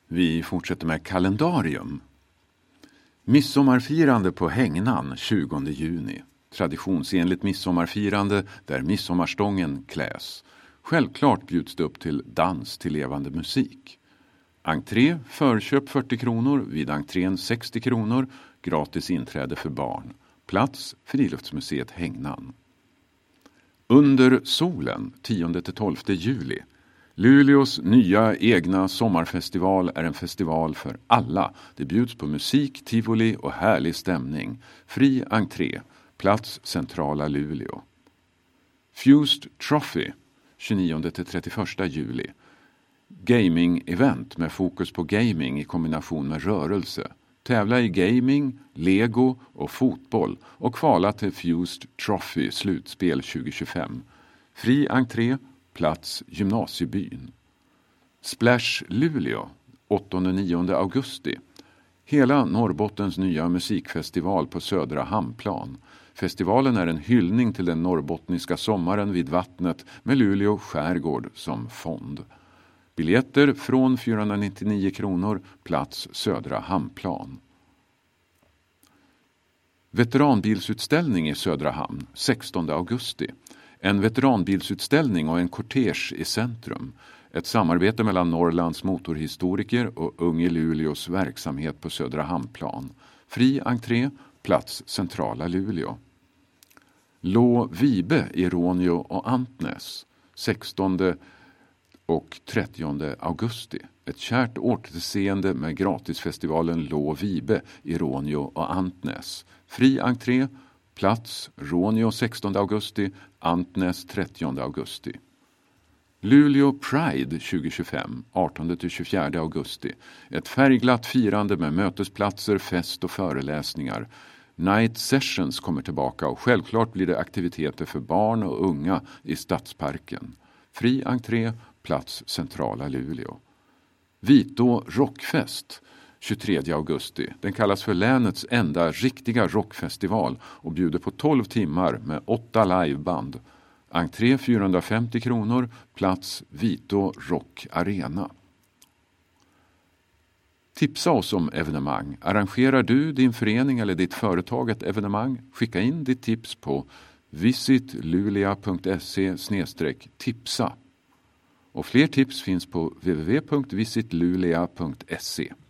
Vi fortsätter med kalendarium. Midsommarfirande på Hängnan 20 juni. Traditionsenligt midsommarfirande där midsommarstången kläs. Självklart bjuds det upp till dans till levande musik. Entré, förköp 40 kronor, vid entrén 60 kronor, gratis inträde för barn. Plats, Friluftsmuseet Hängnan. Under solen 10-12 juli. Luleås nya egna sommarfestival är en festival för alla. Det bjuds på musik, tivoli och härlig stämning. Fri entré. Plats centrala Luleå. Fused Trophy 29-31 juli. Gaming-event med fokus på gaming i kombination med rörelse. Tävla i gaming, Lego och fotboll och kvala till Fused Trophy slutspel 2025. Fri entré. Plats Gymnasiebyn. Splash Luleå 8-9 augusti. Hela Norrbottens nya musikfestival på Södra Hamnplan. Festivalen är en hyllning till den norrbottniska sommaren vid vattnet med Luleå skärgård som fond. Biljetter från 499 kronor, plats Södra Hamnplan. Veteranbilsutställning i Södra Hamn 16 augusti. En veteranbilsutställning och en kortege i centrum. Ett samarbete mellan Norrlands motorhistoriker och Unge Luleås verksamhet på Södra Hamnplan. Fri entré, plats centrala Luleå. Lå Vibe i Råneå och Antnäs 16 och 30 augusti. Ett kärt återseende med gratisfestivalen Lå Vibe i Råneå och Antnäs. Fri entré, plats Råneå 16 augusti, Antnäs 30 augusti. Luleå Pride 2025, 18-24 augusti. Ett färgglatt firande med mötesplatser, fest och föreläsningar. Night Sessions kommer tillbaka och självklart blir det aktiviteter för barn och unga i Stadsparken. Fri entré, plats centrala Luleå. Vitå Rockfest 23 augusti. Den kallas för länets enda riktiga rockfestival och bjuder på 12 timmar med 8 liveband. Entré 450 kronor, plats Vitå Rock Arena. Tipsa oss om evenemang. Arrangerar du, din förening eller ditt företag ett evenemang? Skicka in ditt tips på visitluleå.se/tipsa. Och fler tips finns på www.visitlulea.se.